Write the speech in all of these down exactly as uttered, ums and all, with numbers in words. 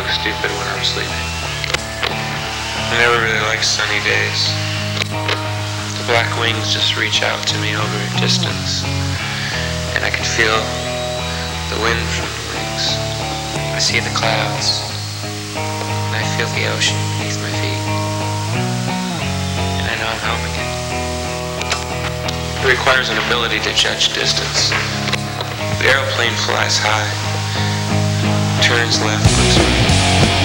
stupid when I'm sleeping. I never really liked sunny days. The black wings just reach out to me over a distance, and I can feel the wind from the wings. I see the clouds, and I feel the ocean beneath my feet, and I know I'm home again. It requires an ability to judge distance. The aeroplane flies high, turns left, looks right.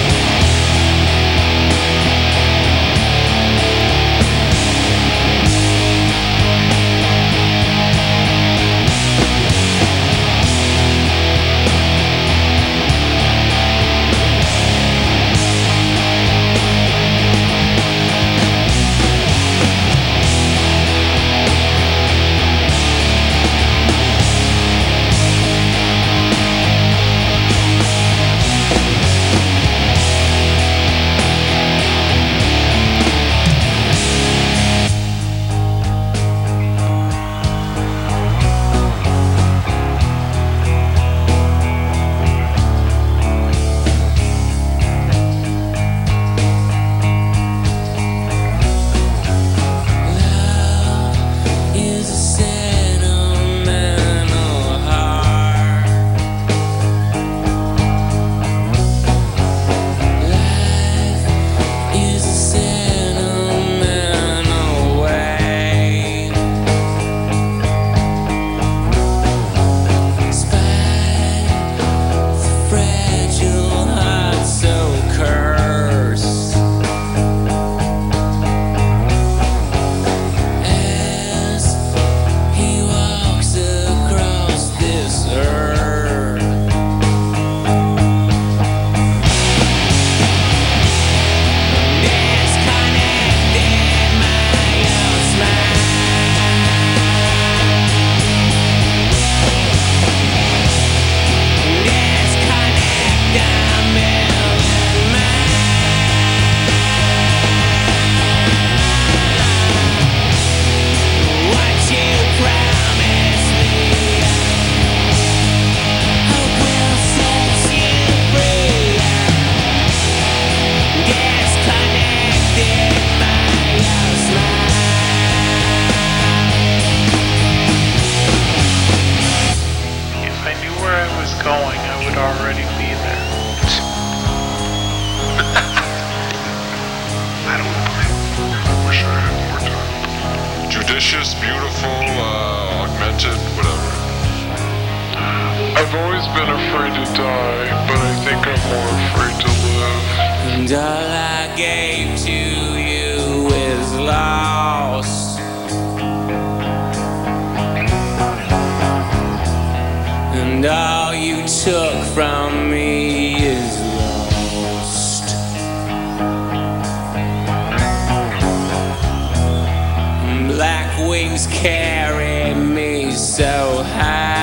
Going, I would already be there. I don't know. I wish I had more time. Judicious, beautiful, uh, augmented, whatever. I've always been afraid to die, but I think I'm more afraid to live. And all I gave to you is lost. And all you took from me is lost. Black wings carry me so high.